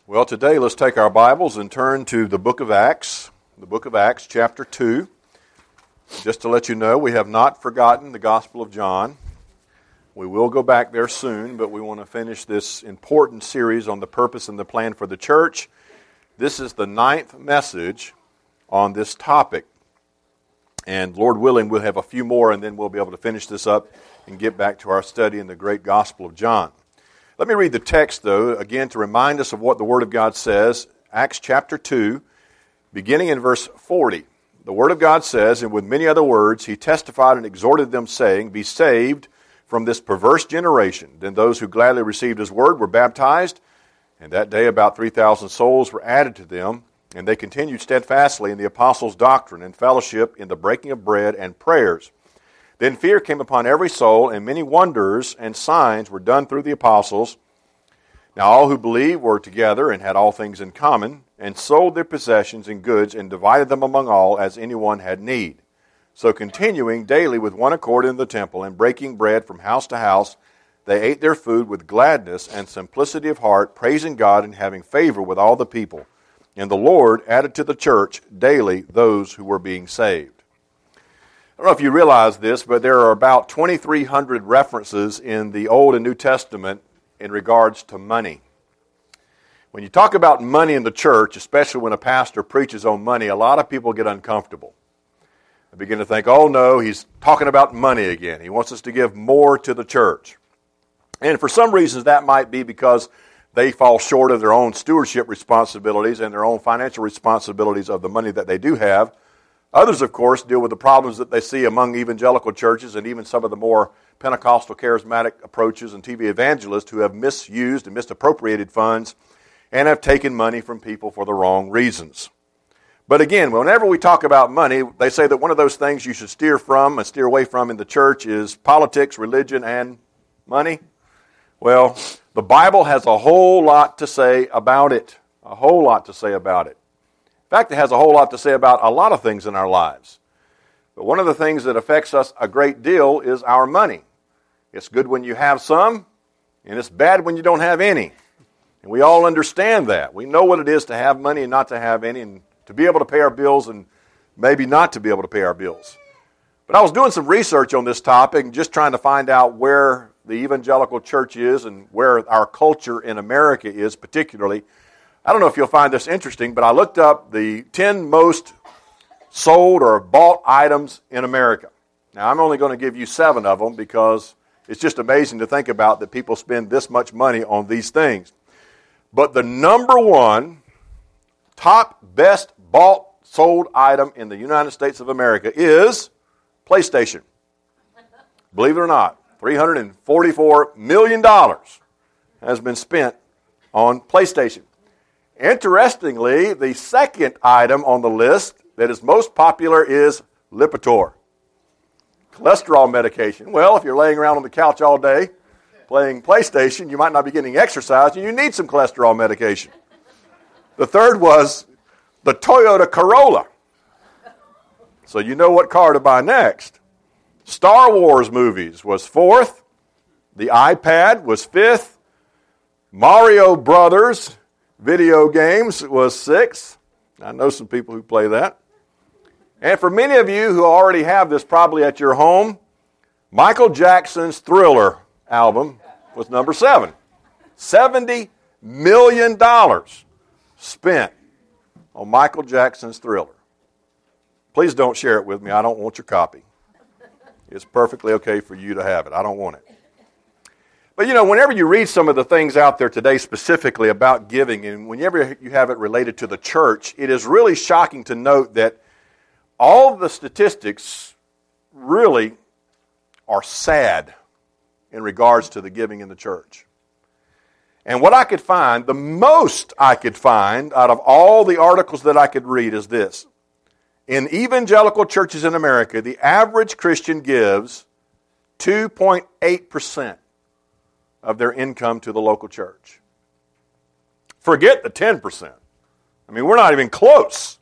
Well, today let's take our Bibles and turn to the book of Acts chapter 2. Just to let you know, we have not forgotten the Gospel of John. We will go back there soon, but we want to finish this important series on the purpose and the plan for the church. This is the 9th message on this topic. And Lord willing, we'll have a few more, and then we'll be able to finish this up and get back to our study in the great Gospel of John. Let me read the text, though, again to remind us of what the Word of God says. Acts chapter 2, beginning in verse 40. The Word of God says, "And with many other words he testified and exhorted them, saying, Be saved from this perverse generation. Then those who gladly received his word were baptized, and that day about 3,000 souls were added to them. And they continued steadfastly in the apostles' doctrine and fellowship, in the breaking of bread and prayers. Then fear came upon every soul, and many wonders and signs were done through the apostles. Now all who believed were together and had all things in common, and sold their possessions and goods, and divided them among all as anyone had need. So continuing daily with one accord in the temple, and breaking bread from house to house, they ate their food with gladness and simplicity of heart, praising God and having favor with all the people. And the Lord added to the church daily those who were being saved." I don't know if you realize this, but there are about 2,300 references in the Old and New Testament in regards to money. When you talk about money in the church, especially when a pastor preaches on money, a lot of people get uncomfortable. They begin to think, oh no, he's talking about money again. He wants us to give more to the church. And for some reasons that might be because they fall short of their own stewardship responsibilities and their own financial responsibilities of the money that they do have. Others, of course, deal with the problems that they see among evangelical churches and even some of the more Pentecostal charismatic approaches and TV evangelists who have misused and misappropriated funds and have taken money from people for the wrong reasons. But again, whenever we talk about money, they say that one of those things you should steer from and steer away from in the church is politics, religion, and money. Well, the Bible has a whole lot to say about it. A whole lot to say about it. In fact, it has a whole lot to say about a lot of things in our lives. But one of the things that affects us a great deal is our money. It's good when you have some, and it's bad when you don't have any. And we all understand that. We know what it is to have money and not to have any, and to be able to pay our bills and maybe not to be able to pay our bills. But I was doing some research on this topic and just trying to find out where the evangelical church is and where our culture in America is particularly. I don't know if you'll find this interesting, but I looked up the 10 most sold or bought items in America. Now, I'm only going to give you 7 of them because it's just amazing to think about that people spend this much money on these things. But the number one top best bought sold item in the United States of America is PlayStation. Believe it or not, $344 million has been spent on PlayStation. Interestingly, the second item on the list that is most popular is Lipitor, cholesterol medication. Well, if you're laying around on the couch all day playing PlayStation, you might not be getting exercise, and you need some cholesterol medication. The third was the Toyota Corolla. So you know what car to buy next. Star Wars movies was 4th. The iPad was 5th. Mario Brothers video games was 6th. I know some people who play that. And for many of you who already have this probably at your home, Michael Jackson's Thriller album was number 7. $70 million spent on Michael Jackson's Thriller. Please don't share it with me. I don't want your copy. It's perfectly okay for you to have it. I don't want it. But, whenever you read some of the things out there today specifically about giving, and whenever you have it related to the church, it is really shocking to note that all of the statistics really are sad in regards to the giving in the church. And what I could find, the most I could find out of all the articles that I could read is this. In evangelical churches in America, the average Christian gives 2.8% of their income to the local church. Forget the 10%. I mean, we're not even close.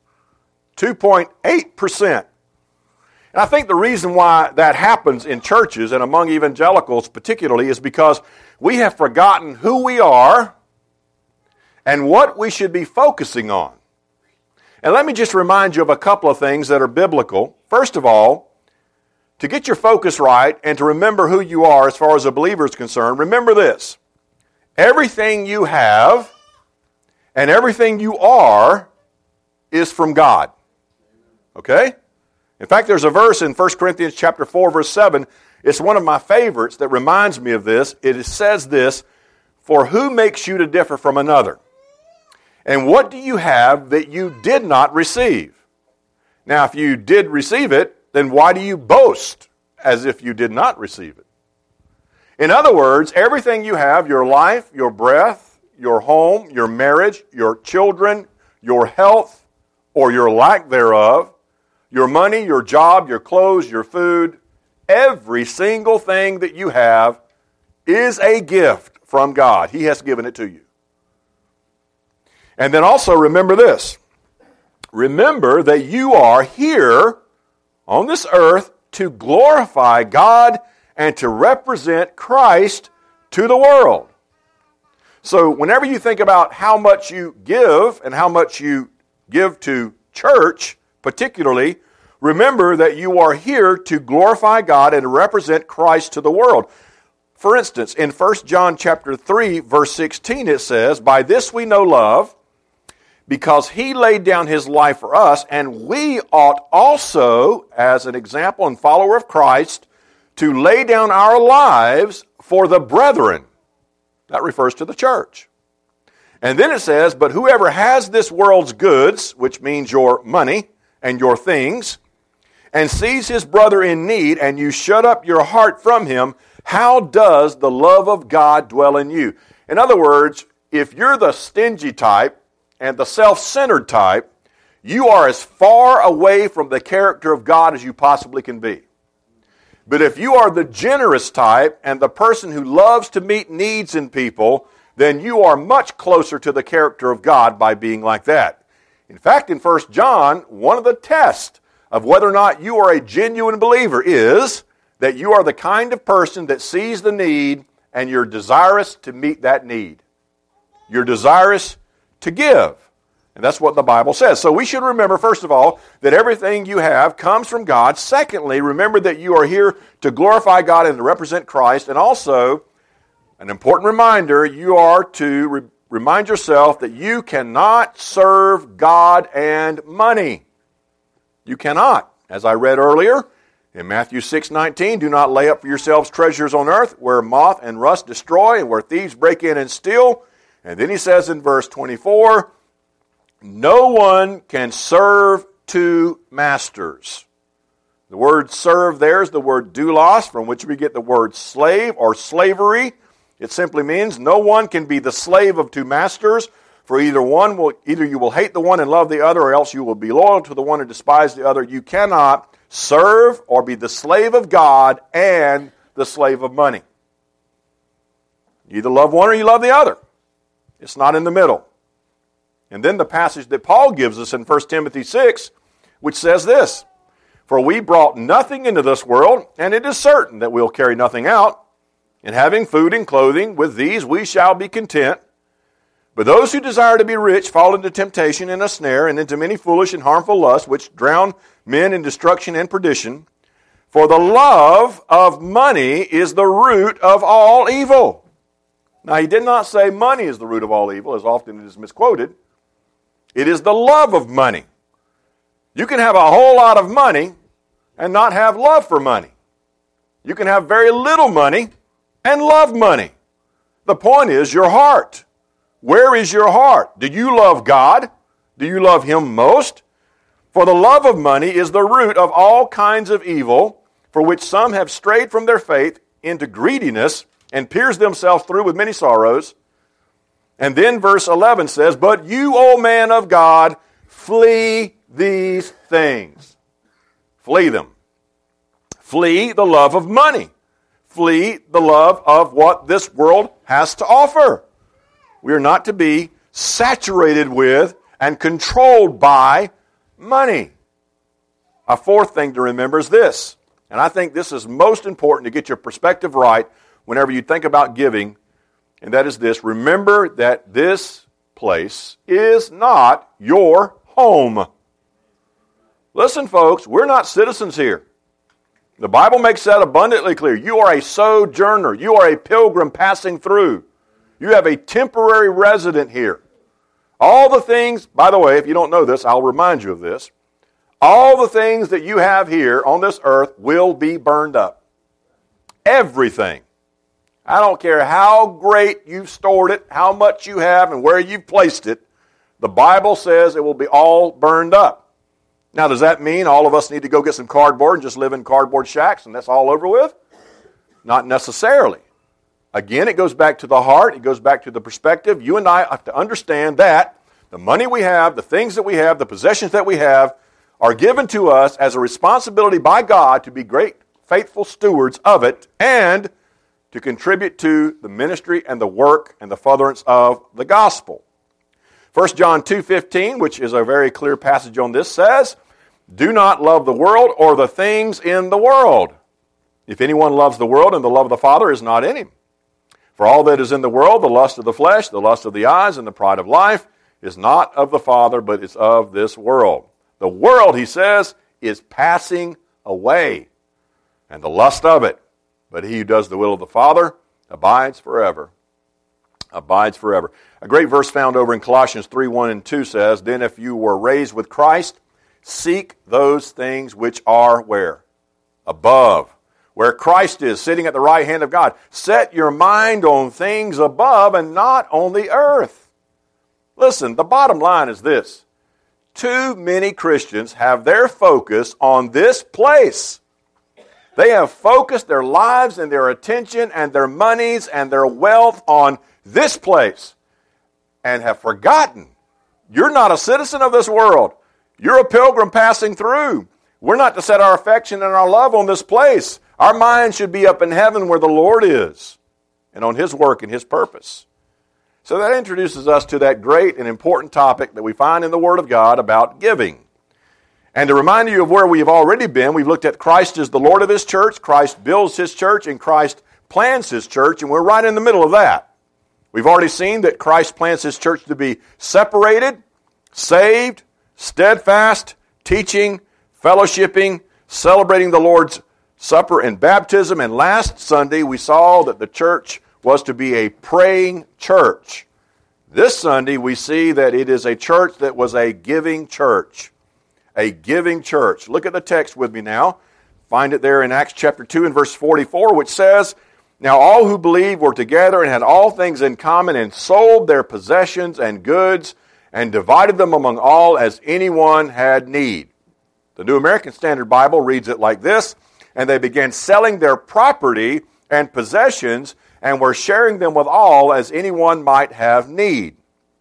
2.8%. And I think the reason why that happens in churches and among evangelicals particularly is because we have forgotten who we are and what we should be focusing on. And let me just remind you of a couple of things that are biblical. First of all, to get your focus right and to remember who you are as far as a believer is concerned, remember this. Everything you have and everything you are is from God. Okay? In fact, there's a verse in 1 Corinthians chapter 4, verse 7. It's one of my favorites that reminds me of this. It says this, "For who makes you to differ from another? And what do you have that you did not receive?" Now, if you did receive it, then why do you boast as if you did not receive it? In other words, everything you have, your life, your breath, your home, your marriage, your children, your health, or your lack thereof, your money, your job, your clothes, your food, every single thing that you have is a gift from God. He has given it to you. And then also remember this. Remember that you are here on this earth to glorify God and to represent Christ to the world. So whenever you think about how much you give and how much you give to church, particularly, remember that you are here to glorify God and to represent Christ to the world. For instance, in 1 John chapter 3, verse 16, it says, "By this we know love, because He laid down His life for us, and we ought also, as an example and follower of Christ, to lay down our lives for the brethren." That refers to the church. And then it says, "But whoever has this world's goods," which means your money and your things, "and sees his brother in need, and you shut up your heart from him, how does the love of God dwell in you?" In other words, if you're the stingy type and the self-centered type, you are as far away from the character of God as you possibly can be. But if you are the generous type and the person who loves to meet needs in people, then you are much closer to the character of God by being like that. In fact, in 1 John, one of the tests of whether or not you are a genuine believer is that you are the kind of person that sees the need and you're desirous to meet that need. You're desirous to give. And that's what the Bible says. So we should remember, first of all, that everything you have comes from God. Secondly, remember that you are here to glorify God and to represent Christ. And also, an important reminder, you are to remind yourself that you cannot serve God and money. You cannot. As I read earlier, in Matthew 6:19, "Do not lay up for yourselves treasures on earth, where moth and rust destroy, and where thieves break in and steal." And then he says in verse 24, "No one can serve two masters." The word serve there is the word doulos, from which we get the word slave or slavery. It simply means no one can be the slave of two masters, for either you will hate the one and love the other, or else you will be loyal to the one and despise the other. You cannot serve or be the slave of God and the slave of money. You either love one or you love the other. It's not in the middle. And then the passage that Paul gives us in 1 Timothy 6, which says this, "For we brought nothing into this world, and it is certain that we'll carry nothing out. And having food and clothing, with these we shall be content. But those who desire to be rich fall into temptation and a snare, and into many foolish and harmful lusts, which drown men in destruction and perdition. For the love of money is the root of all evil." Now, he did not say money is the root of all evil, as often it is misquoted. It is the love of money. You can have a whole lot of money and not have love for money. You can have very little money and love money. The point is your heart. Where is your heart? Do you love God? Do you love Him most? For the love of money is the root of all kinds of evil, for which some have strayed from their faith into greediness and pierced themselves through with many sorrows. And then verse 11 says, "But you, O man of God, flee these things." Flee them. Flee the love of money. Flee the love of what this world has to offer. We are not to be saturated with and controlled by money. A fourth thing to remember is this, and I think this is most important to get your perspective right whenever you think about giving, and that is this: remember that this place is not your home. Listen, folks, we're not citizens here. The Bible makes that abundantly clear. You are a sojourner. You are a pilgrim passing through. You have a temporary resident here. All the things, by the way, if you don't know this, I'll remind you of this. All the things that you have here on this earth will be burned up. Everything. I don't care how great you've stored it, how much you have, and where you've placed it. The Bible says it will be all burned up. Now, does that mean all of us need to go get some cardboard and just live in cardboard shacks and that's all over with? Not necessarily. Again, it goes back to the heart. It goes back to the perspective. You and I have to understand that the money we have, the things that we have, the possessions that we have are given to us as a responsibility by God to be great, faithful stewards of it and to contribute to the ministry and the work and the furtherance of the gospel. 1 John 2:15, which is a very clear passage on this, says, "Do not love the world or the things in the world. If anyone loves the world, and the love of the Father is not in him. For all that is in the world, the lust of the flesh, the lust of the eyes, and the pride of life, is not of the Father, but is of this world." The world, he says, is passing away, and the lust of it. But he who does the will of the Father abides forever. Abides forever. A great verse found over in Colossians 3:1 and 2 says, "Then if you were raised with Christ, seek those things which are" where? Above. Where Christ is, sitting at the right hand of God. Set your mind on things above and not on the earth. Listen, the bottom line is this. Too many Christians have their focus on this place. They have focused their lives and their attention and their monies and their wealth on this place and have forgotten you're not a citizen of this world. You're a pilgrim passing through. We're not to set our affection and our love on this place. Our mind should be up in heaven where the Lord is and on His work and His purpose. So that introduces us to that great and important topic that we find in the Word of God about giving. And to remind you of where we have already been, we've looked at Christ as the Lord of His church, Christ builds His church, and Christ plans His church, and we're right in the middle of that. We've already seen that Christ plans His church to be separated, saved, steadfast, teaching, fellowshipping, celebrating the Lord's Supper and baptism. And last Sunday we saw that the church was to be a praying church. This Sunday we see that it is a church that was a giving church. A giving church. Look at the text with me now. Find it there in Acts chapter 2 and verse 44, which says, "Now all who believed were together and had all things in common and sold their possessions and goods and divided them among all as anyone had need." The New American Standard Bible reads it like this, "And they began selling their property and possessions and were sharing them with all as anyone might have need."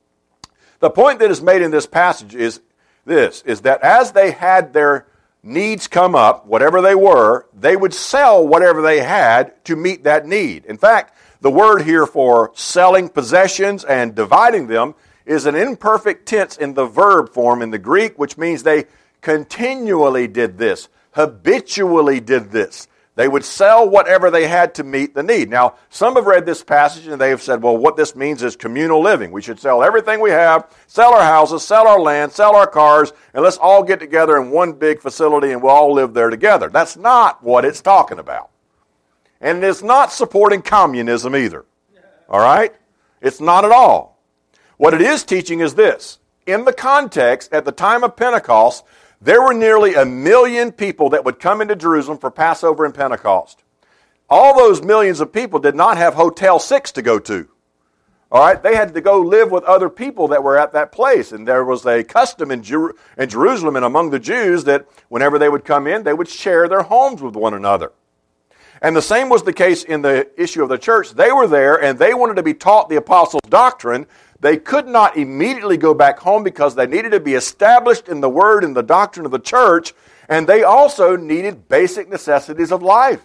The point that is made in this passage is this, is that as they had their needs come up, whatever they were, they would sell whatever they had to meet that need. In fact, the word here for selling possessions and dividing them is an imperfect tense in the verb form in the Greek, which means they continually did this, habitually did this. They would sell whatever they had to meet the need. Now, some have read this passage and they have said, well, what this means is communal living. We should sell everything we have, sell our houses, sell our land, sell our cars, and let's all get together in one big facility and we'll all live there together. That's not what it's talking about. And it's not supporting communism either. All right? It's not at all. What it is teaching is this. In the context, at the time of Pentecost, there were nearly 1 million people that would come into Jerusalem for Passover and Pentecost. All those millions of people did not have Hotel 6 to go to. All right, they had to go live with other people that were at that place. And there was a custom in Jerusalem and among the Jews that whenever they would come in, they would share their homes with one another. And the same was the case in the issue of the church. They were there and they wanted to be taught the apostles' doctrine. They could not immediately go back home because they needed to be established in the word and the doctrine of the church, and they also needed basic necessities of life: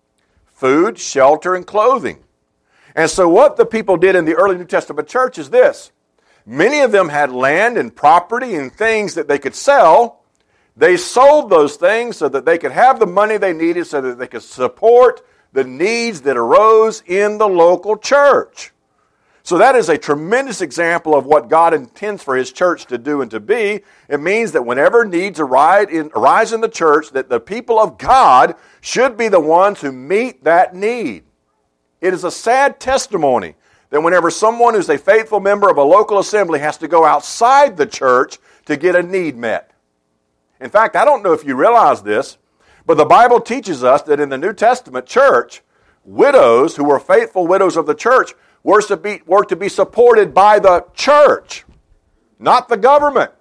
food, shelter, and clothing. And so what the people did in the early New Testament church is this. Many of them had land and property and things that they could sell. They sold those things so that they could have the money they needed so that they could support the needs that arose in the local church. So that is a tremendous example of what God intends for His church to do and to be. It means that whenever needs arise in the church, that the people of God should be the ones who meet that need. It is a sad testimony that whenever someone who's a faithful member of a local assembly has to go outside the church to get a need met. In fact, I don't know if you realize this, but the Bible teaches us that in the New Testament church, widows who were faithful widows of the church were to be supported by the church, not the government.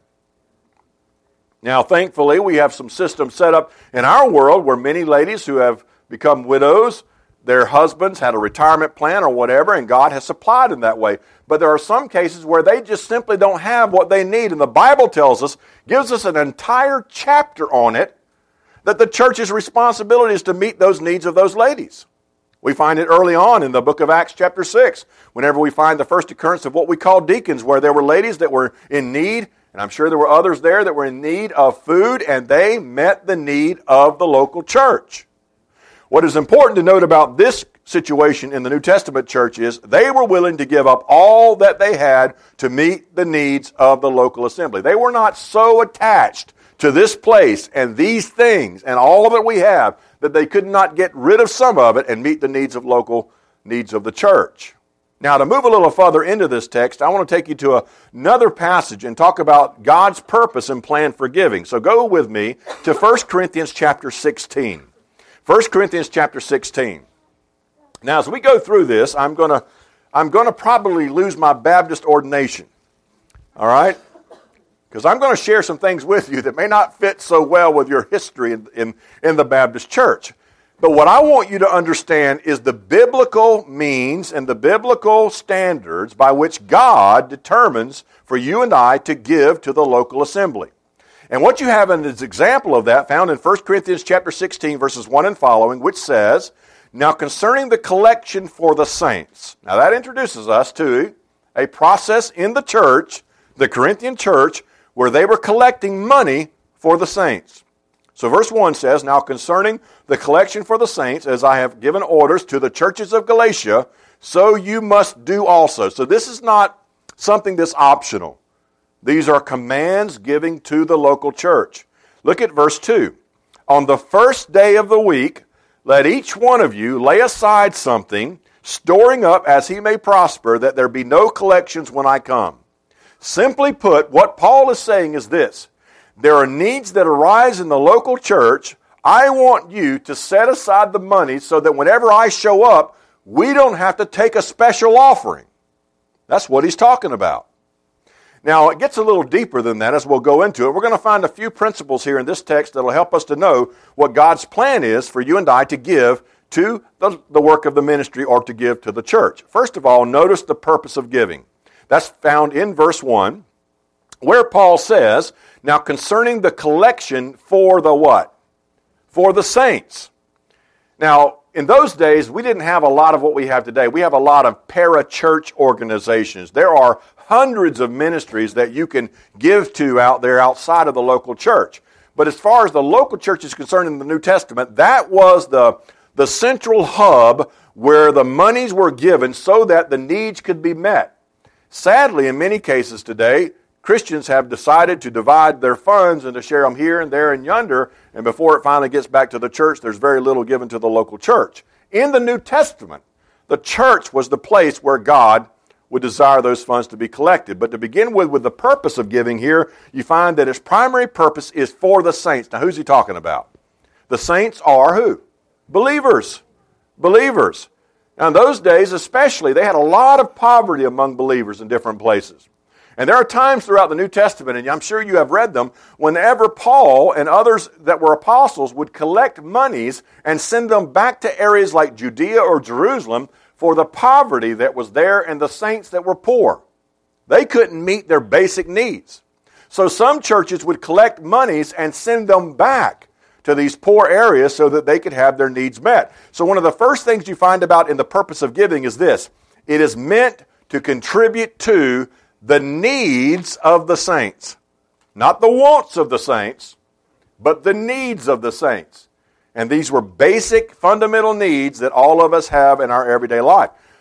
Now, thankfully, we have some systems set up in our world where many ladies who have become widows, their husbands had a retirement plan or whatever, and God has supplied in that way. But there are some cases where they just simply don't have what they need. And the Bible tells us, gives us an entire chapter on it, that the church's responsibility is to meet those needs of those ladies. We find it early on in the book of Acts chapter 6, whenever we find the first occurrence of what we call deacons, where there were ladies that were in need, and I'm sure there were others there that were in need of food, and they met the need of the local church. What is important to note about this situation in the New Testament church is they were willing to give up all that they had to meet the needs of the local assembly. They were not so attached to this place and these things and all that we have that they could not get rid of some of it and meet the needs of local needs of the church. Now, to move a little further into this text, I want to take you to another passage and talk about God's purpose and plan for giving. So go with me to 1 Corinthians chapter 16. 1 Corinthians chapter 16. Now, as we go through this, I'm going to probably lose my Baptist ordination. All right? Because I'm going to share some things with you that may not fit so well with your history in the Baptist church. But what I want you to understand is the biblical means and the biblical standards by which God determines for you and I to give to the local assembly. And what you have in this example of that found in 1 Corinthians chapter 16, verses 1 and following, which says, "Now concerning the collection for the saints." Now that introduces us to a process in the church, the Corinthian church, where they were collecting money for the saints. So verse 1 says, "Now concerning the collection for the saints, as I have given orders to the churches of Galatia, so you must do also." So this is not something that's optional. These are commands giving to the local church. Look at verse 2. "On the first day of the week, let each one of you lay aside something, storing up as he may prosper, that there be no collections when I come." Simply put, what Paul is saying is this: there are needs that arise in the local church. I want you to set aside the money so that whenever I show up, we don't have to take a special offering. That's what he's talking about. Now, it gets a little deeper than that as we'll go into it. We're going to find a few principles here in this text that will help us to know what God's plan is for you and I to give to the work of the ministry or to give to the church. First of all, notice the purpose of giving. That's found in verse 1, where Paul says, "Now concerning the collection for the" what? For the saints. Now, in those days, we didn't have a lot of what we have today. We have a lot of para-church organizations. There are hundreds of ministries that you can give to out there outside of the local church. But as far as the local church is concerned in the New Testament, that was the central hub where the monies were given so that the needs could be met. Sadly, in many cases today, Christians have decided to divide their funds and to share them here and there and yonder, and before it finally gets back to the church, there's very little given to the local church. In the New Testament, the church was the place where God would desire those funds to be collected. But to begin with the purpose of giving here, you find that its primary purpose is for the saints. Now, who's he talking about? The saints are who? Believers. Believers. Now, in those days especially, they had a lot of poverty among believers in different places. And there are times throughout the New Testament, and I'm sure you have read them, whenever Paul and others that were apostles would collect monies and send them back to areas like Judea or Jerusalem for the poverty that was there and the saints that were poor. They couldn't meet their basic needs. So some churches would collect monies and send them back to these poor areas so that they could have their needs met. So one of the first things you find about in the purpose of giving is this: it is meant to contribute to the needs of the saints. Not the wants of the saints, but the needs of the saints. And these were basic, fundamental needs that all of us have in our everyday life.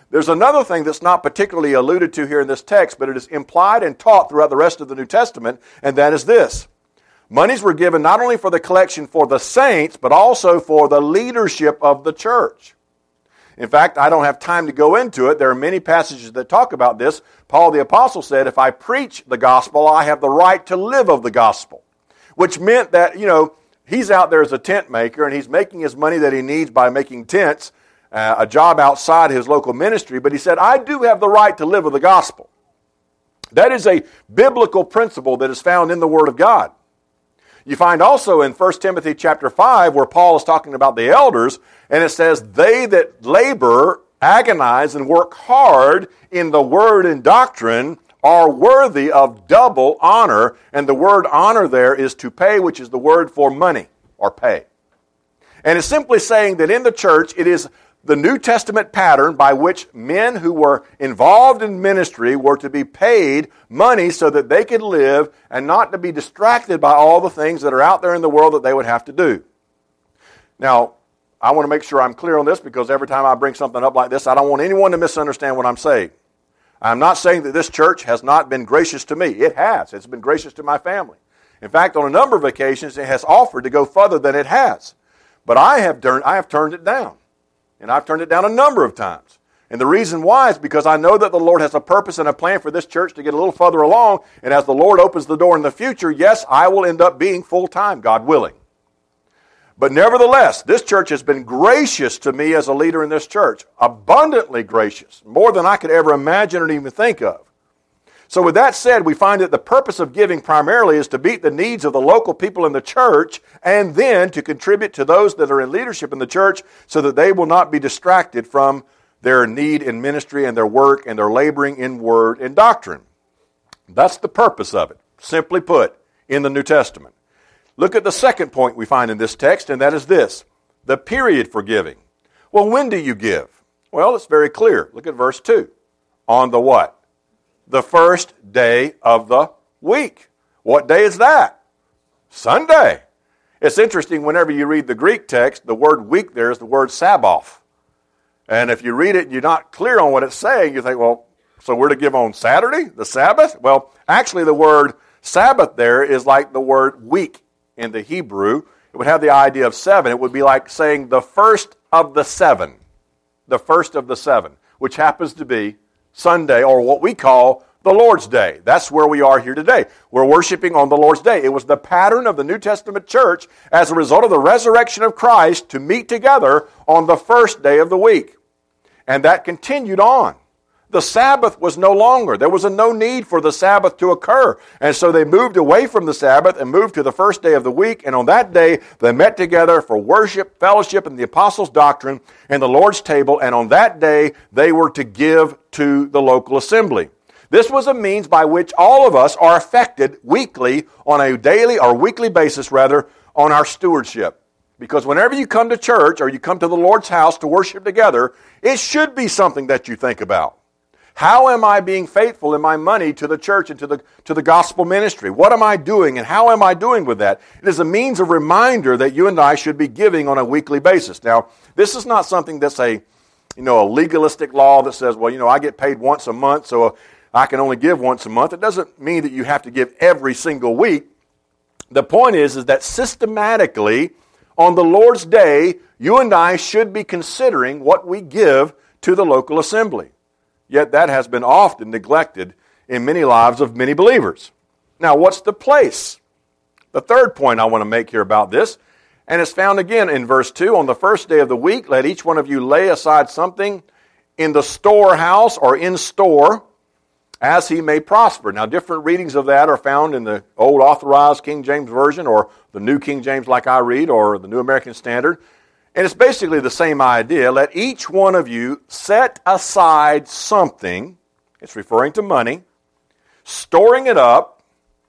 There's another thing that's not particularly alluded to here in this text, but it is implied and taught throughout the rest of the New Testament, and that is this. Monies were given not only for the collection for the saints, but also for the leadership of the church. In fact, I don't have time to go into it. There are many passages that talk about this. Paul the Apostle said, if I preach the gospel, I have the right to live of the gospel. Which meant that, he's out there as a tent maker, and he's making his money that he needs by making tents, a job outside his local ministry. But he said, I do have the right to live of the gospel. That is a biblical principle that is found in the Word of God. You find also in 1 Timothy chapter 5 where Paul is talking about the elders, and it says, they that labor, agonize, and work hard in the word and doctrine are worthy of double honor. And the word honor there is to pay, which is the word for money or pay. And it's simply saying that in the church it is the New Testament pattern by which men who were involved in ministry were to be paid money so that they could live and not to be distracted by all the things that are out there in the world that they would have to do. Now, I want to make sure I'm clear on this, because every time I bring something up like this, I don't want anyone to misunderstand what I'm saying. I'm not saying that this church has not been gracious to me. It has. It's been gracious to my family. In fact, on a number of occasions, it has offered to go further than it has. But I have turned it down. And I've turned it down a number of times. And the reason why is because I know that the Lord has a purpose and a plan for this church to get a little further along. And as the Lord opens the door in the future, yes, I will end up being full-time, God willing. But nevertheless, this church has been gracious to me as a leader in this church. Abundantly gracious. More than I could ever imagine or even think of. So with that said, we find that the purpose of giving primarily is to meet the needs of the local people in the church, and then to contribute to those that are in leadership in the church so that they will not be distracted from their need in ministry and their work and their laboring in word and doctrine. That's the purpose of it, simply put, in the New Testament. Look at the second point we find in this text, and that is this, the period for giving. Well, when do you give? Well, it's very clear. Look at verse 2. On the what? The first day of the week. What day is that? Sunday. It's interesting, whenever you read the Greek text, the word week there is the word Sabbath. And if you read it and you're not clear on what it's saying, you think, well, so we're to give on Saturday, the Sabbath? Well, actually the word Sabbath there is like the word week in the Hebrew. It would have the idea of 7. It would be like saying the first of the 7. The first of the 7, which happens to be Sunday, or what we call the Lord's Day. That's where we are here today. We're worshiping on the Lord's Day. It was the pattern of the New Testament church as a result of the resurrection of Christ to meet together on the first day of the week. And that continued on. The Sabbath was no longer. There was no need for the Sabbath to occur. And so they moved away from the Sabbath and moved to the first day of the week. And on that day, they met together for worship, fellowship, and the apostles' doctrine and the Lord's table. And on that day, they were to give to the local assembly. This was a means by which all of us are affected weekly, on a daily or weekly basis, rather, on our stewardship. Because whenever you come to church or you come to the Lord's house to worship together, it should be something that you think about. How am I being faithful in my money to the church and to the gospel ministry? What am I doing, and how am I doing with that? It is a means of reminder that you and I should be giving on a weekly basis. Now, this is not something that's a legalistic law that says, well, I get paid once a month, so I can only give once a month. It doesn't mean that you have to give every single week. The point is that systematically, on the Lord's Day, you and I should be considering what we give to the local assembly. Yet that has been often neglected in many lives of many believers. Now, what's the place? The third point I want to make here about this, and it's found again in verse 2. On the first day of the week, let each one of you lay aside something in the storehouse or in store, as he may prosper. Now, different readings of that are found in the Old Authorized King James Version, or the New King James like I read, or the New American Standard. And it's basically the same idea. Let each one of you set aside something, it's referring to money, storing it up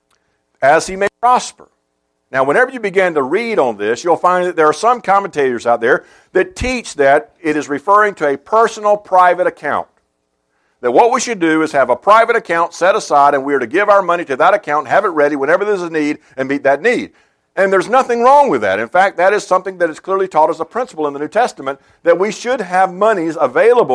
as he may prosper. Now, whenever you begin to read on this, you'll find that there are some commentators out there that teach that it is referring to a personal private account. That what we should do is have a private account set aside, and we are to give our money to that account, have it ready whenever there's a need, and meet that need. And there's nothing wrong with that. In fact, that is something that is clearly taught as a principle in the New Testament, that we should have monies available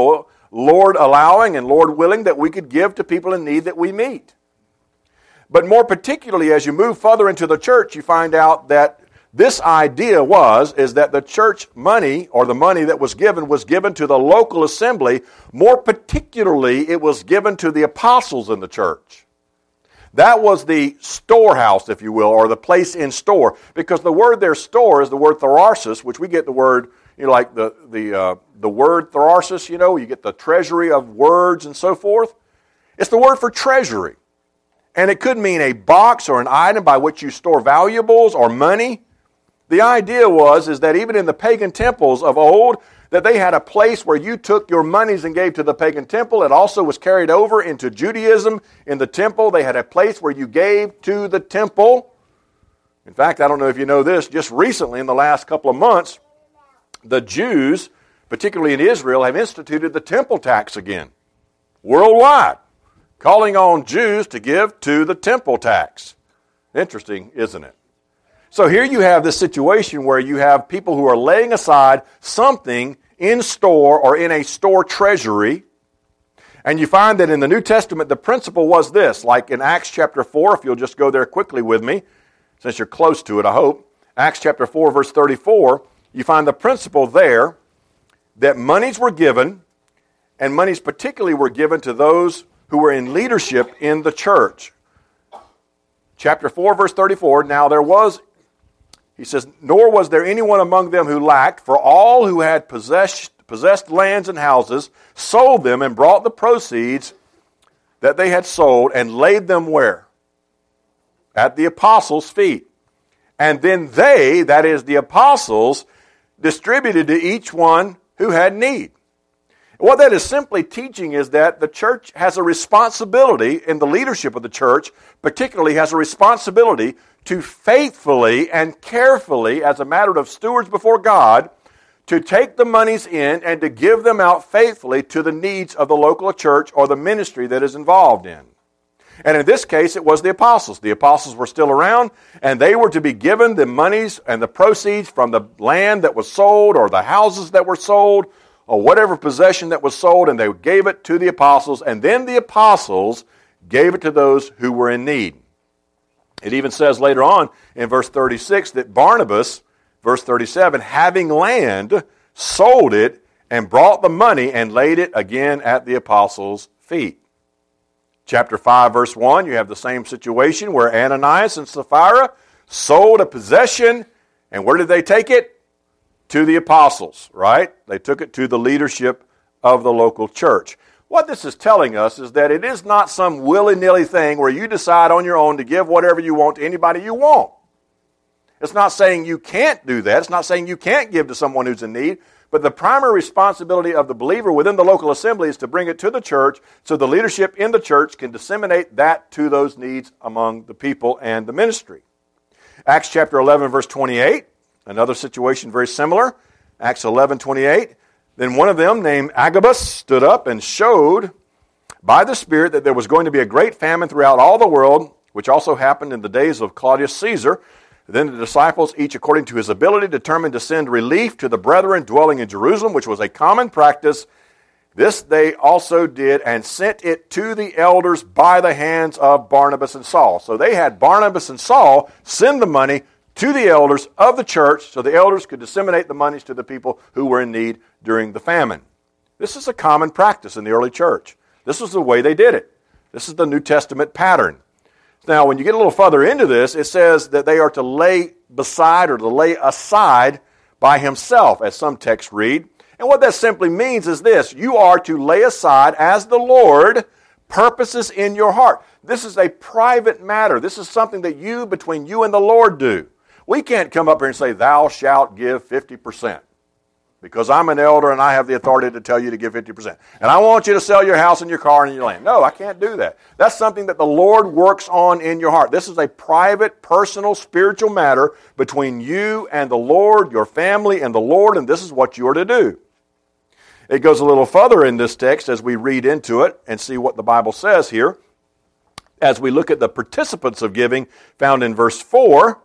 Lord allowing and Lord willing, that we could give to people in need that we meet. But more particularly, as you move further into the church, you find out that this idea is that the church money, or the money that was given to the local assembly. More particularly, it was given to the apostles in the church. That was the storehouse, if you will, or the place in store. Because the word there, store, is the word tharsis, which we get the word, like the word tharsis, you get the treasury of words and so forth. It's the word for treasury. And it could mean a box or an item by which you store valuables or money. The idea is that even in the pagan temples of old, that they had a place where you took your monies and gave to the pagan temple. It also was carried over into Judaism. In the temple, they had a place where you gave to the temple. In fact, I don't know if you know this, just recently in the last couple of months, the Jews, particularly in Israel, have instituted the temple tax again, worldwide, calling on Jews to give to the temple tax. Interesting, isn't it? So here you have this situation where you have people who are laying aside something in store or in a store treasury. And you find that in the New Testament, the principle was this, like in Acts chapter 4, if you'll just go there quickly with me, since you're close to it, I hope. Acts chapter 4, verse 34, you find the principle there that monies were given, and monies particularly were given to those who were in leadership in the church. Chapter 4, verse 34, he says, nor was there anyone among them who lacked, for all who had possessed lands and houses sold them and brought the proceeds that they had sold and laid them where? At the apostles' feet. And then they, that is the apostles, distributed to each one who had need. What that is simply teaching is that the church has a responsibility, in the leadership of the church particularly has a responsibility to faithfully and carefully, as a matter of stewards before God, to take the monies in and to give them out faithfully to the needs of the local church or the ministry that is involved in. And in this case, it was the apostles. The apostles were still around, and they were to be given the monies and the proceeds from the land that was sold or the houses that were sold or whatever possession that was sold, and they gave it to the apostles, and then the apostles gave it to those who were in need. It even says later on in verse 36 that Barnabas, verse 37, having land, sold it and brought the money and laid it again at the apostles' feet. Chapter 5, verse 1, you have the same situation where Ananias and Sapphira sold a possession, and where did they take it? To the apostles, right? They took it to the leadership of the local church. What this is telling us is that it is not some willy-nilly thing where you decide on your own to give whatever you want to anybody you want. It's not saying you can't do that. It's not saying you can't give to someone who's in need. But the primary responsibility of the believer within the local assembly is to bring it to the church so the leadership in the church can disseminate that to those needs among the people and the ministry. Acts chapter 11, verse 28, another situation very similar. Acts 11, 28. Then one of them, named Agabus, stood up and showed by the Spirit that there was going to be a great famine throughout all the world, which also happened in the days of Claudius Caesar. Then the disciples, each according to his ability, determined to send relief to the brethren dwelling in Jerusalem, which was a common practice. This they also did and sent it to the elders by the hands of Barnabas and Saul. So they had Barnabas and Saul send the money to the elders of the church so the elders could disseminate the monies to the people who were in need during the famine. This is a common practice in the early church. This was the way they did it. This is the New Testament pattern. Now, when you get a little further into this, it says that they are to lay beside or to lay aside by himself, as some texts read. And what that simply means is this: you are to lay aside as the Lord purposes in your heart. This is a private matter. This is something that between you and the Lord do. We can't come up here and say, thou shalt give 50%. Because I'm an elder and I have the authority to tell you to give 50%. And I want you to sell your house and your car and your land. No, I can't do that. That's something that the Lord works on in your heart. This is a private, personal, spiritual matter between you and the Lord, your family and the Lord, and this is what you are to do. It goes a little further in this text as we read into it and see what the Bible says here. As we look at the participants of giving found in verse 2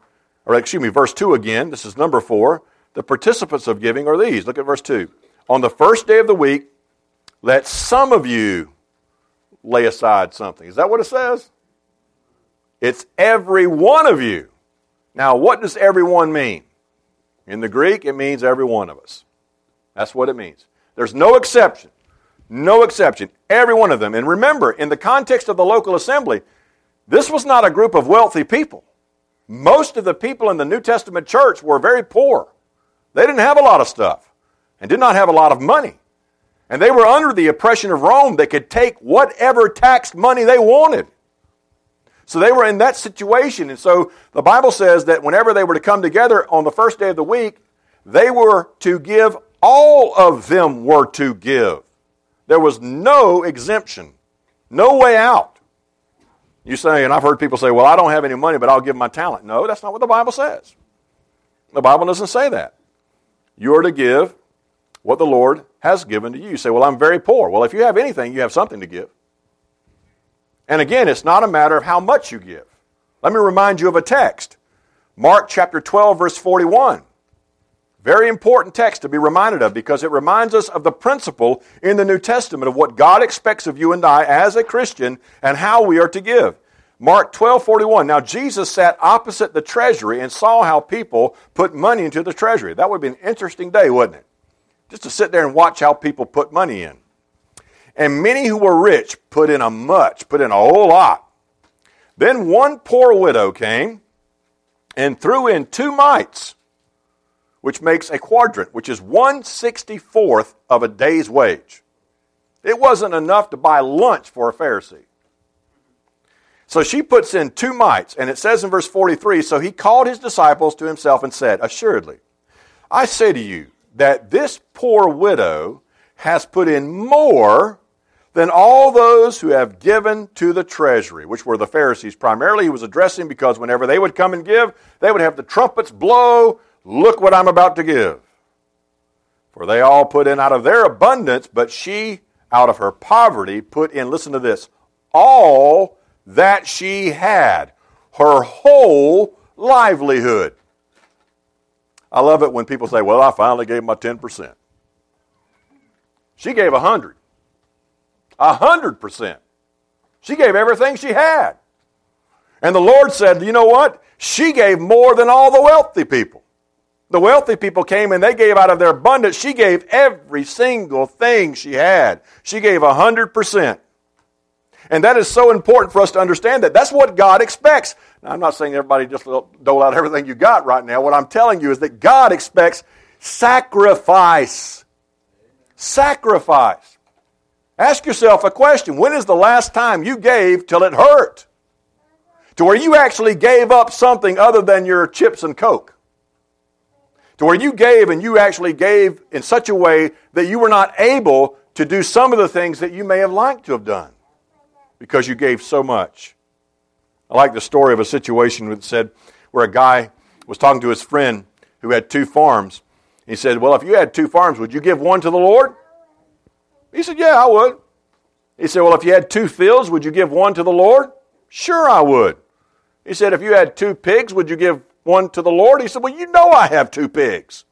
again. This is number 4. The participants of giving are these. Look at verse 2. On the first day of the week, let some of you lay aside something. Is that what it says? It's every one of you. Now, what does everyone mean? In the Greek, it means every one of us. That's what it means. There's no exception. No exception. Every one of them. And remember, in the context of the local assembly, this was not a group of wealthy people. Most of the people in the New Testament church were very poor. They didn't have a lot of stuff and did not have a lot of money. And they were under the oppression of Rome. They could take whatever taxed money they wanted. So they were in that situation. And so the Bible says that whenever they were to come together on the first day of the week, they were to give, all of them were to give. There was no exemption, no way out. You say, and I've heard people say, well, I don't have any money, but I'll give my talent. No, that's not what the Bible says. The Bible doesn't say that. You are to give what the Lord has given to you. You say, well, I'm very poor. Well, if you have anything, you have something to give. And again, it's not a matter of how much you give. Let me remind you of a text. Mark chapter 12, verse 41. Very important text to be reminded of because it reminds us of the principle in the New Testament of what God expects of you and I as a Christian and how we are to give. Mark 12:41. Now Jesus sat opposite the treasury and saw how people put money into the treasury. That would be an interesting day, wouldn't it? Just to sit there and watch how people put money in. And many who were rich put in a whole lot. Then one poor widow came and threw in 2 mites, which makes a quadrant, which is 1/64th of a day's wage. It wasn't enough to buy lunch for a Pharisee. So she puts in 2 mites, and it says in verse 43, so he called his disciples to himself and said, assuredly, I say to you that this poor widow has put in more than all those who have given to the treasury, which were the Pharisees primarily. He was addressing because whenever they would come and give, they would have the trumpets blow, look what I'm about to give. For they all put in out of their abundance, but she, out of her poverty, put in, listen to this, all that she had, her whole livelihood. I love it when people say, well, I finally gave my 10%. She gave 100. 100%. She gave everything she had. And the Lord said, you know what? She gave more than all the wealthy people. The wealthy people came and they gave out of their abundance. She gave every single thing she had. She gave 100%. And that is so important for us to understand that. That's what God expects. Now, I'm not saying everybody just dole out everything you got right now. What I'm telling you is that God expects sacrifice. Sacrifice. Ask yourself a question. When is the last time you gave till it hurt? To where you actually gave up something other than your chips and Coke. To where you gave and you actually gave in such a way that you were not able to do some of the things that you may have liked to have done because you gave so much. I like the story of a situation that said where a guy was talking to his friend who had 2 farms. He said, well, if you had 2 farms, would you give one to the Lord? He said, yeah, I would. He said, well, if you had 2 fields, would you give one to the Lord? Sure, I would. He said, if you had 2 pigs, would you give one to the Lord? He said, well, you know I have 2 pigs.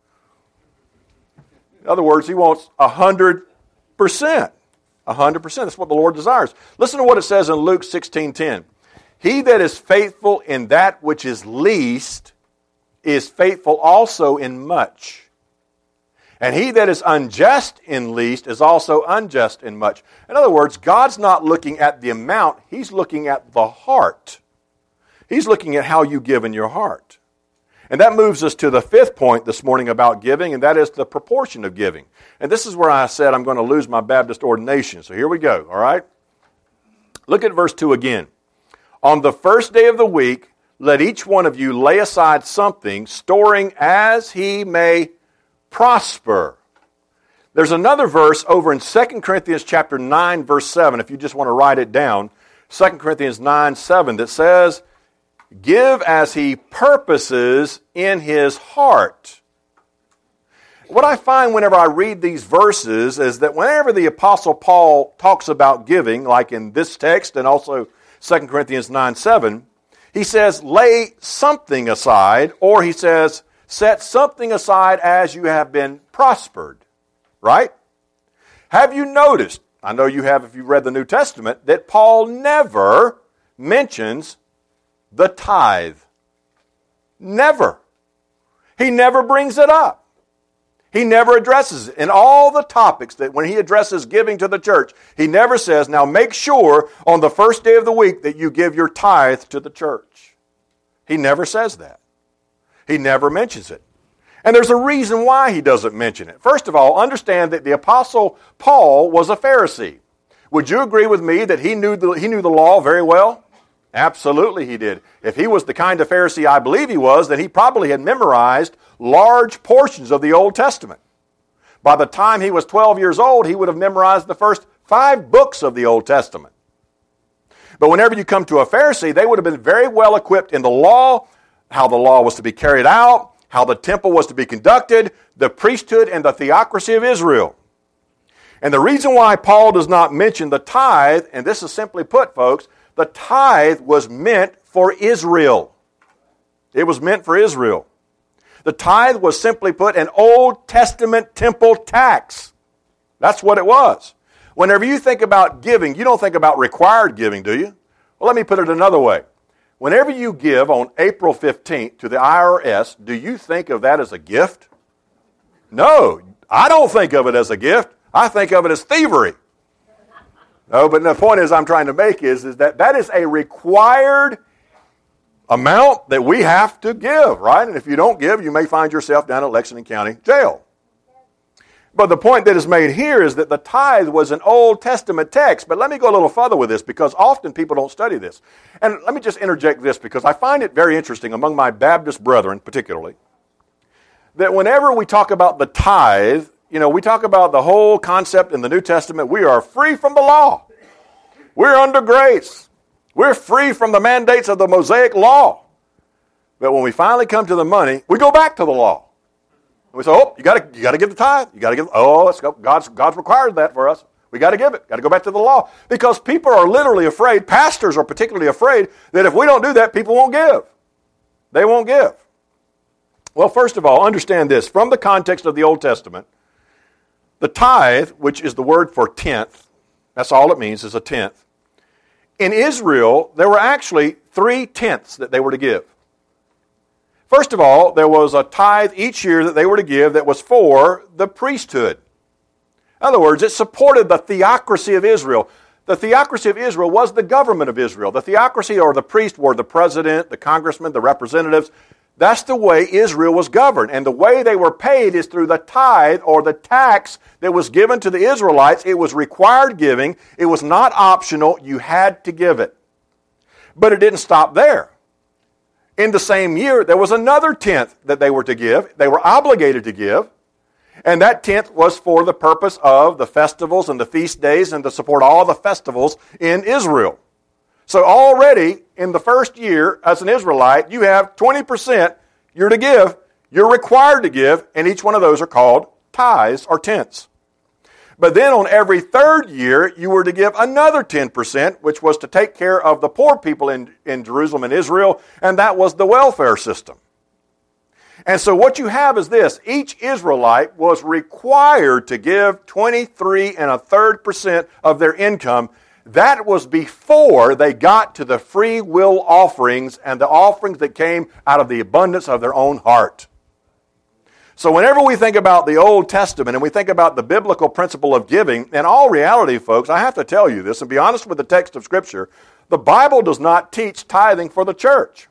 In other words, he wants 100%. 100%. That's what the Lord desires. Listen to what it says in Luke 16:10. He that is faithful in that which is least is faithful also in much. And he that is unjust in least is also unjust in much. In other words, God's not looking at the amount. He's looking at the heart. He's looking at how you give in your heart. And that moves us to the 5th point this morning about giving, and that is the proportion of giving. And this is where I said I'm going to lose my Baptist ordination. So here we go, all right? Look at verse 2 again. On the first day of the week, let each one of you lay aside something, storing as he may prosper. There's another verse over in 2 Corinthians chapter 9, verse 7, if you just want to write it down. 2 Corinthians 9, 7, that says, give as he purposes in his heart. What I find whenever I read these verses is that whenever the Apostle Paul talks about giving, like in this text and also 2 Corinthians 9, 7, he says, lay something aside, or he says, set something aside as you have been prospered. Right? Have you noticed I know you have if you've read the New Testament, that Paul never mentions the tithe. Never. He never brings it up. He never addresses it. In all the topics that when he addresses giving to the church, he never says, now make sure on the first day of the week that you give your tithe to the church. He never says that. He never mentions it. And there's a reason why he doesn't mention it. First of all, understand that the Apostle Paul was a Pharisee. Would you agree with me that he knew the law very well? Absolutely he did. If he was the kind of Pharisee I believe he was, then he probably had memorized large portions of the Old Testament. By the time he was 12 years old, he would have memorized the first 5 books of the Old Testament. But whenever you come to a Pharisee, they would have been very well equipped in the law, how the law was to be carried out, how the temple was to be conducted, the priesthood and the theocracy of Israel. And the reason why Paul does not mention the tithe, and this is simply put, folks, the tithe was meant for Israel. It was meant for Israel. The tithe was simply put an Old Testament temple tax. That's what it was. Whenever you think about giving, you don't think about required giving, do you? Well, let me put it another way. Whenever you give on April 15th to the IRS, do you think of that as a gift? No, I don't think of it as a gift. I think of it as thievery. No, but the point is I'm trying to make is that that is a required amount that we have to give, right? And if you don't give, you may find yourself down at Lexington County Jail. But the point that is made here is that the tithe was an Old Testament text. But let me go a little further with this because often people don't study this. And let me just interject this because I find it very interesting among my Baptist brethren particularly that whenever we talk about the tithe, we talk about the whole concept in the New Testament. We are free from the law. We're under grace. We're free from the mandates of the Mosaic law. But when we finally come to the money, we go back to the law. And we say, you got to give the tithe. You got to give. God's required that for us. We got to give it. Got to go back to the law because people are literally afraid. Pastors are particularly afraid that if we don't do that, people won't give. They won't give. Well, first of all, understand this from the context of the Old Testament. The tithe, which is the word for tenth, that's all it means is a tenth. In Israel, there were actually 3 tenths that they were to give. First of all, there was a tithe each year that they were to give that was for the priesthood. In other words, it supported the theocracy of Israel. The theocracy of Israel was the government of Israel. The theocracy or the priest were the president, the congressman, the representatives. That's the way Israel was governed. And the way they were paid is through the tithe or the tax that was given to the Israelites. It was required giving. It was not optional. You had to give it. But it didn't stop there. In the same year, there was another tenth that they were to give. They were obligated to give. And that tenth was for the purpose of the festivals and the feast days and to support all the festivals in Israel. So already in the first year as an Israelite, you have 20% you're to give, you're required to give, and each one of those are called tithes or tenths. But then on every third year, you were to give another 10%, which was to take care of the poor people in Jerusalem and Israel, and that was the welfare system. And so what you have is this. Each Israelite was required to give 23.33% of their income. That was before they got to the free will offerings and the offerings that came out of the abundance of their own heart. So whenever we think about the Old Testament and we think about the biblical principle of giving, in all reality, folks, I have to tell you this and be honest with the text of Scripture, the Bible does not teach tithing for the church.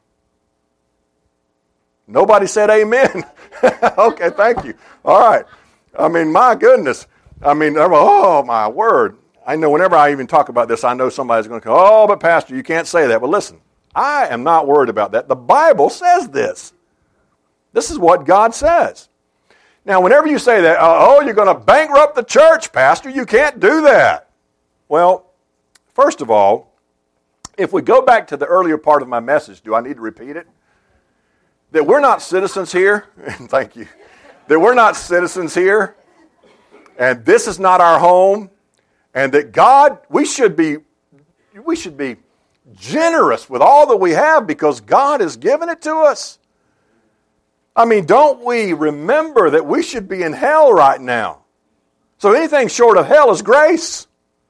Nobody said amen. Okay, thank you. All right. My goodness. Oh, my word. I know whenever I even talk about this, I know somebody's going to go, oh, but Pastor, you can't say that. But listen, I am not worried about that. The Bible says this. This is what God says. Now, whenever you say that, you're going to bankrupt the church, Pastor, you can't do that. Well, first of all, if we go back to the earlier part of my message, do I need to repeat it? That we're not citizens here, thank you, that we're not citizens here, and this is not our home, and that God, we should be generous with all that we have because God has given it to us. Don't we remember that we should be in hell right now? So anything short of hell is grace.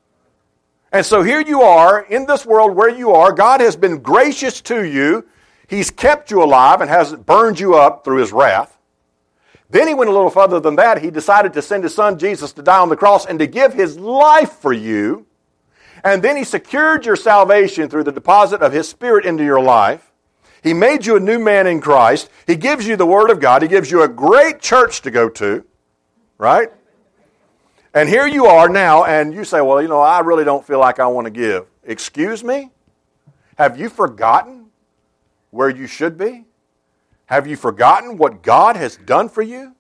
And so here you are in this world where you are. God has been gracious to you. He's kept you alive and hasn't burned you up through His wrath. Then He went a little further than that. He decided to send His Son Jesus to die on the cross and to give His life for you. And then He secured your salvation through the deposit of His Spirit into your life. He made you a new man in Christ. He gives you the Word of God. He gives you a great church to go to, right? And here you are now, and you say, well, I really don't feel like I want to give. Excuse me? Have you forgotten where you should be? Have you forgotten what God has done for you?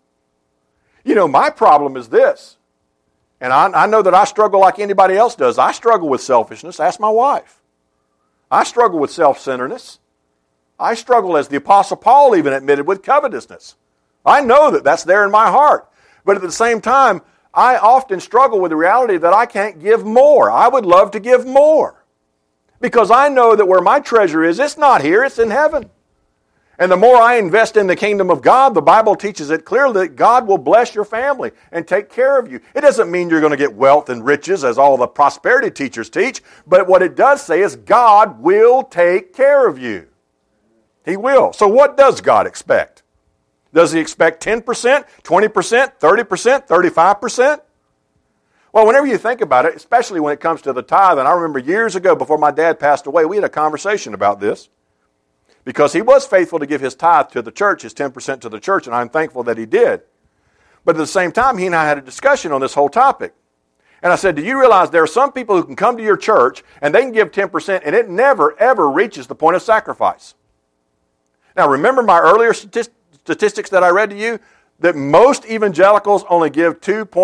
My problem is this, and I know that I struggle like anybody else does. I struggle with selfishness. Ask my wife. I struggle with self-centeredness. I struggle, as the Apostle Paul even admitted, with covetousness. I know that that's there in my heart. But at the same time, I often struggle with the reality that I can't give more. I would love to give more. Because I know that where my treasure is, it's not here, it's in heaven. And the more I invest in the kingdom of God, the Bible teaches it clearly that God will bless your family and take care of you. It doesn't mean you're going to get wealth and riches as all the prosperity teachers teach, but what it does say is God will take care of you. He will. So what does God expect? Does He expect 10%, 20%, 30%, 35%? Well, whenever you think about it, especially when it comes to the tithe, and I remember years ago before my dad passed away, we had a conversation about this because he was faithful to give his tithe to the church, his 10% to the church, and I'm thankful that he did. But at the same time, he and I had a discussion on this whole topic. And I said, do you realize there are some people who can come to your church and they can give 10% and it never, ever reaches the point of sacrifice? Now, remember my earlier statistics that I read to you, that most evangelicals only give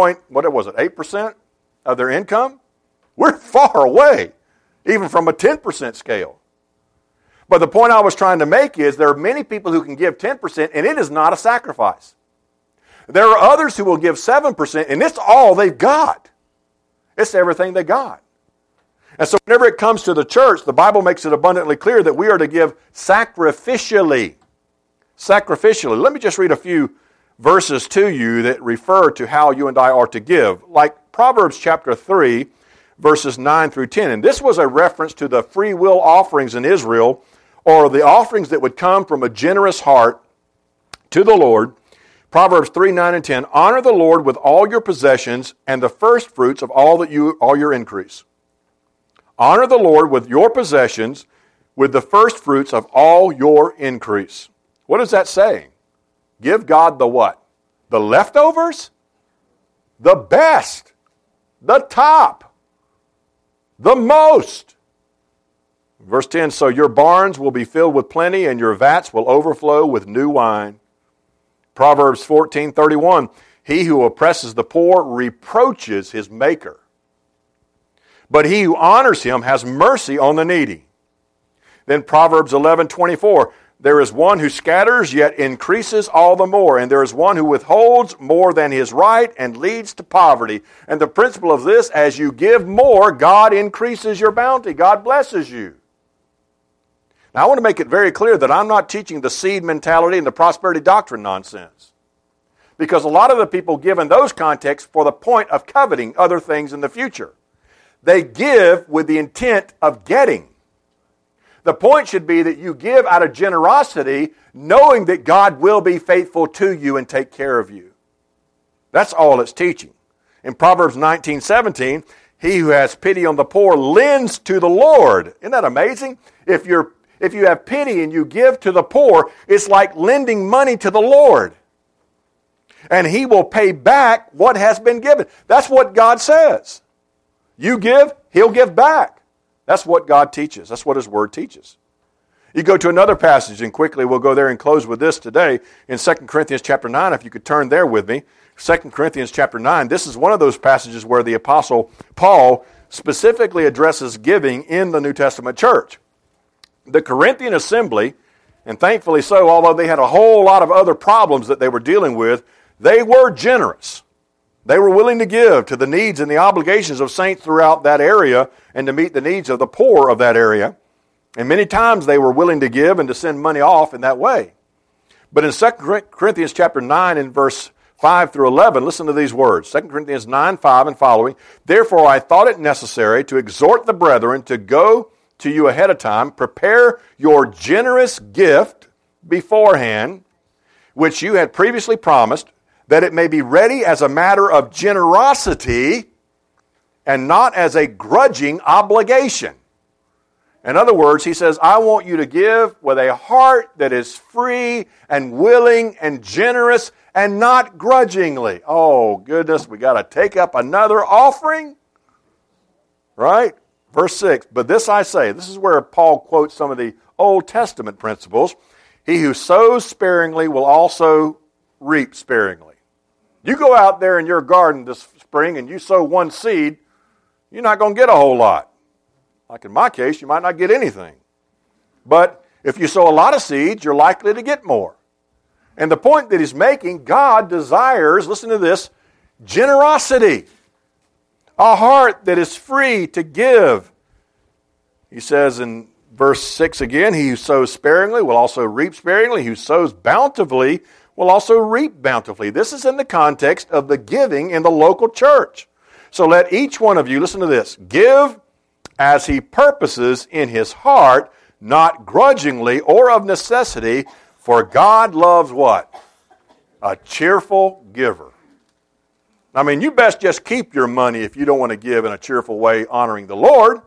8% of their income? We're far away, even from a 10% scale. But the point I was trying to make is there are many people who can give 10%, and it is not a sacrifice. There are others who will give 7%, and it's all they've got. It's everything they got. And so whenever it comes to the church, the Bible makes it abundantly clear that we are to give sacrificially. Sacrificially. Let me just read a few verses to you that refer to how you and I are to give. Like Proverbs chapter 3, verses 9 through 10. And this was a reference to the free will offerings in Israel, or the offerings that would come from a generous heart to the Lord. Proverbs 3, 9, and 10. Honor the Lord with all your possessions and the first fruits of all your increase. Honor the Lord with your possessions, with the first fruits of all your increase. What is that saying? Give God the what? The leftovers? The best. The top. The most. Verse 10, so your barns will be filled with plenty, and your vats will overflow with new wine. Proverbs 14:31, he who oppresses the poor reproaches his maker, but he who honors him has mercy on the needy. Then Proverbs 11:24, there is one who scatters yet increases all the more, and there is one who withholds more than his right and leads to poverty. And the principle of this, as you give more, God increases your bounty. God blesses you. Now I want to make it very clear that I'm not teaching the seed mentality and the prosperity doctrine nonsense. Because a lot of the people give in those contexts for the point of coveting other things in the future. They give with the intent of getting. The point should be that you give out of generosity, knowing that God will be faithful to you and take care of you. That's all it's teaching. In Proverbs 19:17, he who has pity on the poor lends to the Lord. Isn't that amazing? If you have pity and you give to the poor, it's like lending money to the Lord. And He will pay back what has been given. That's what God says. You give, He'll give back. That's what God teaches. That's what His Word teaches. You go to another passage, and quickly we'll go there and close with this today. In 2 Corinthians chapter 9, if you could turn there with me. 2 Corinthians chapter 9, this is one of those passages where the Apostle Paul specifically addresses giving in the New Testament church. The Corinthian assembly, and thankfully so, although they had a whole lot of other problems that they were dealing with, they were generous. They were willing to give to the needs and the obligations of saints throughout that area and to meet the needs of the poor of that area. And many times they were willing to give and to send money off in that way. But in 2 Corinthians chapter 9 and verse 5 through 11, listen to these words. 2 Corinthians 9, 5 and following. Therefore I thought it necessary to exhort the brethren to go to you ahead of time, prepare your generous gift beforehand, which you had previously promised, that it may be ready as a matter of generosity and not as a grudging obligation. In other words, he says, I want you to give with a heart that is free and willing and generous and not grudgingly. Oh, goodness, we got to take up another offering? Right? Verse 6, but this I say, this is where Paul quotes some of the Old Testament principles. He who sows sparingly will also reap sparingly. You go out there in your garden this spring and you sow one seed, you're not going to get a whole lot. Like in my case, you might not get anything. But if you sow a lot of seeds, you're likely to get more. And the point that he's making, God desires, listen to this, generosity. A heart that is free to give. He says in verse 6 again, he who sows sparingly will also reap sparingly. He who sows bountifully will also reap bountifully. This is in the context of the giving in the local church. So let each one of you, listen to this, give as he purposes in his heart, not grudgingly or of necessity, for God loves what? A cheerful giver. I mean, you best just keep your money if you don't want to give in a cheerful way honoring the Lord.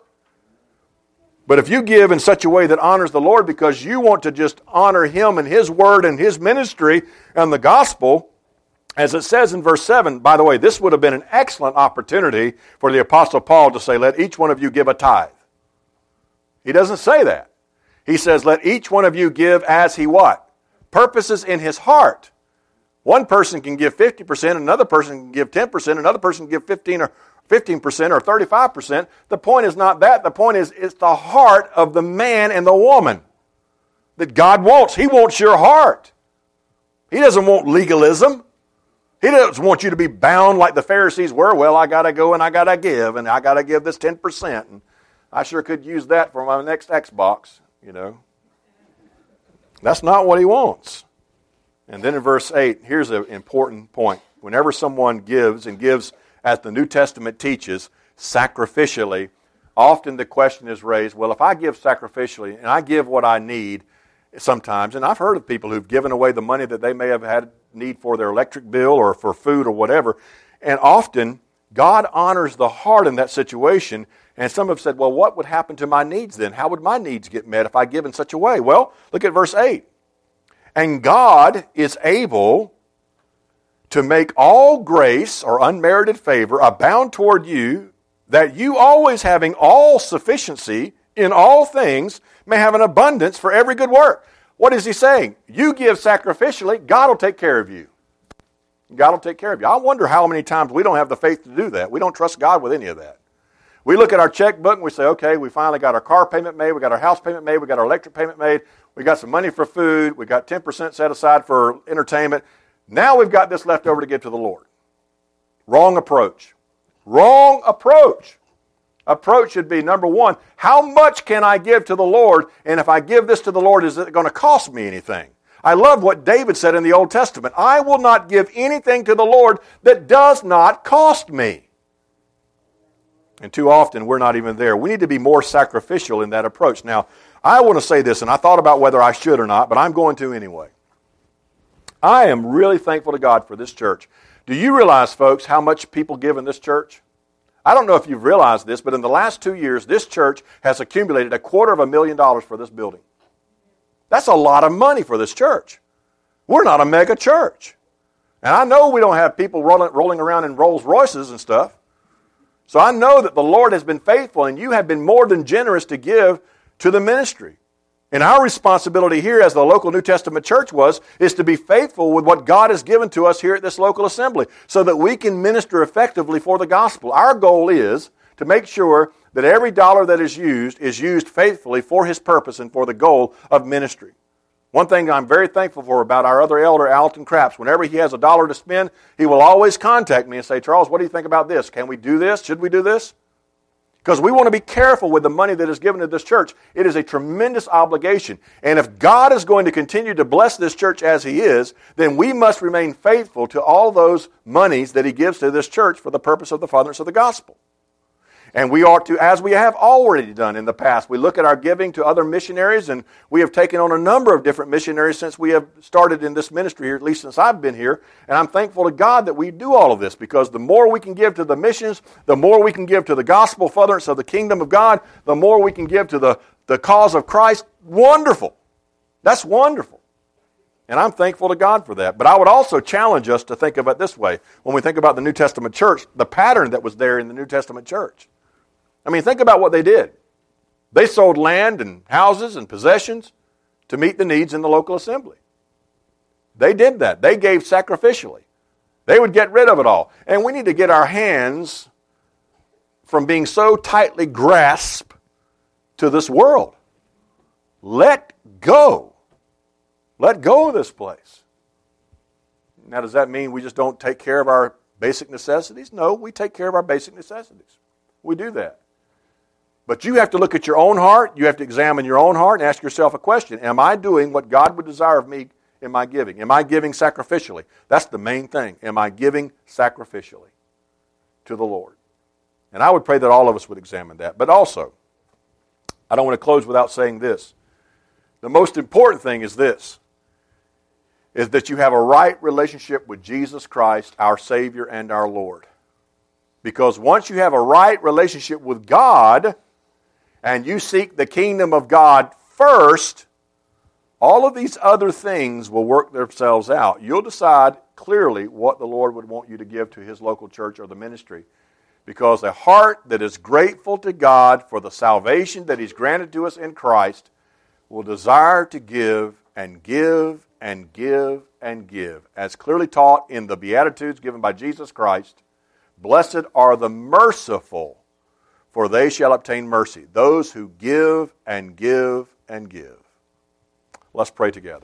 But if you give in such a way that honors the Lord because you want to just honor Him and His Word and His ministry and the gospel, as it says in verse 7, by the way, this would have been an excellent opportunity for the Apostle Paul to say, let each one of you give a tithe. He doesn't say that. He says, let each one of you give as he what? Purposes in his heart. One person can give 50%, another person can give 10%, another person can give 15% or 35%. The point is not that. The point is it's the heart of the man and the woman that God wants. He wants your heart. He doesn't want legalism. He doesn't want you to be bound like the Pharisees were. Well, I got to go and I got to give, and I got to give this 10%. And I sure could use that for my next Xbox, you know. That's not what he wants. And then in verse 8, here's an important point. Whenever someone gives, and gives as the New Testament teaches, sacrificially, often the question is raised, well, if I give sacrificially and I give what I need sometimes, and I've heard of people who've given away the money that they may have had need for their electric bill or for food or whatever, and often God honors the heart in that situation, and some have said, well, what would happen to my needs then? How would my needs get met if I give in such a way? Well, look at verse 8. And God is able to make all grace or unmerited favor abound toward you, that you always having all sufficiency in all things may have an abundance for every good work. What is he saying? You give sacrificially, God will take care of you. God will take care of you. I wonder how many times we don't have the faith to do that. We don't trust God with any of that. We look at our checkbook and we say, okay, we finally got our car payment made, we got our house payment made, we got our electric payment made, we got some money for food, we got 10% set aside for entertainment. Now we've got this left over to give to the Lord. Wrong approach. Wrong approach. Approach should be, number one, how much can I give to the Lord? And if I give this to the Lord, is it going to cost me anything? I love what David said in the Old Testament. I will not give anything to the Lord that does not cost me. And too often we're not even there. We need to be more sacrificial in that approach. Now, I want to say this, and I thought about whether I should or not, but I'm going to anyway. I am really thankful to God for this church. Do you realize, folks, how much people give in this church? I don't know if you've realized this, but in the last 2 years, this church has accumulated $250,000 for this building. That's a lot of money for this church. We're not a mega church. And I know we don't have people rolling around in Rolls Royces and stuff. So I know that the Lord has been faithful, and you have been more than generous to give to the ministry. And our responsibility here as the local New Testament church is to be faithful with what God has given to us here at this local assembly so that we can minister effectively for the gospel. Our goal is to make sure that every dollar that is used faithfully for His purpose and for the goal of ministry. One thing I'm very thankful for about our other elder, Alton Craps, whenever he has $1 to spend, he will always contact me and say, Charles, what do you think about this? Can we do this? Should we do this? Because we want to be careful with the money that is given to this church. It is a tremendous obligation. And if God is going to continue to bless this church as He is, then we must remain faithful to all those monies that He gives to this church for the purpose of the furtherance of the gospel. And we ought to, as we have already done in the past, we look at our giving to other missionaries, and we have taken on a number of different missionaries since we have started in this ministry here, at least since I've been here. And I'm thankful to God that we do all of this, because the more we can give to the missions, the more we can give to the gospel furtherance of the kingdom of God, the more we can give to the cause of Christ. Wonderful. That's wonderful. And I'm thankful to God for that. But I would also challenge us to think of it this way. When we think about the New Testament church, the pattern that was there in the New Testament church. I mean, think about what they did. They sold land and houses and possessions to meet the needs in the local assembly. They did that. They gave sacrificially. They would get rid of it all. And we need to get our hands from being so tightly grasped to this world. Let go. Let go of this place. Now, does that mean we just don't take care of our basic necessities? No, we take care of our basic necessities. We do that. But you have to look at your own heart. You have to examine your own heart and ask yourself a question. Am I doing what God would desire of me in my giving? Am I giving sacrificially? That's the main thing. Am I giving sacrificially to the Lord? And I would pray that all of us would examine that. But also, I don't want to close without saying this. The most important thing is this, is that you have a right relationship with Jesus Christ, our Savior and our Lord. Because once you have a right relationship with God, and you seek the kingdom of God first, all of these other things will work themselves out. You'll decide clearly what the Lord would want you to give to His local church or the ministry. Because a heart that is grateful to God for the salvation that He's granted to us in Christ will desire to give and give and give and give. As clearly taught in the Beatitudes given by Jesus Christ, blessed are the merciful, for they shall obtain mercy. Those who give and give and give. Let's pray together.